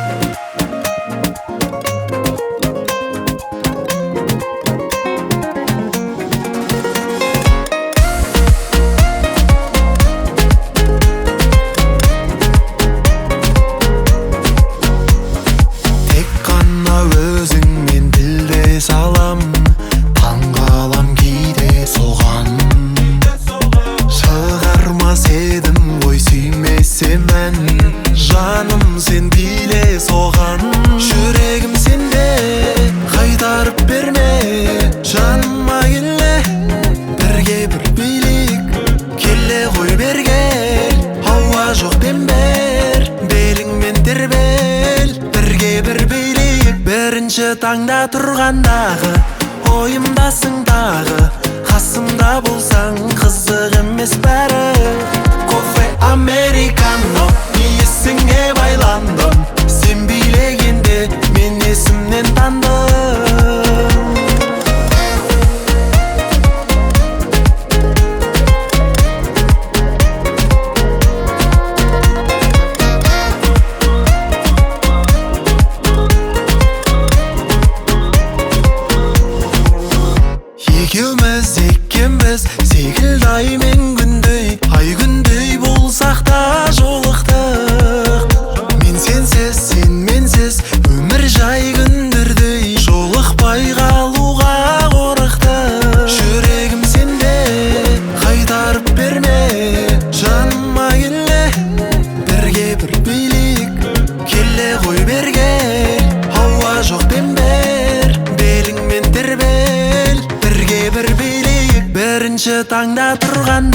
Жаным сен биле соған, жүрегім сенде, қайтарып берме. Жаныма келе, бірге бір билік, келе ғой бергел. Ауа жоқ дембер, беліңмен тербел, бірге бір билік. Бірінші таңда тұрғандағы, ойымдасың дағы, қасымда болсаң қызық емес бәрі. Кофе американо, есіңе байландым, сен билегенде мен есімнен тандым. Екеуміз екенбіз, секілді ай мен күндей, ай күндей болсақ та жолықтық. Мен сенсіз, сен менсіз, өмір жай күндердей, жолықпай қалуға қорықтық. Жүрегім сенде, қайтарып берме. Жаныма келе, бірге бір билік, келе ғой бергел. Ауа жоқ дембер, беліңмен тербел, бірге бір билік. Бірінші таңда тұрған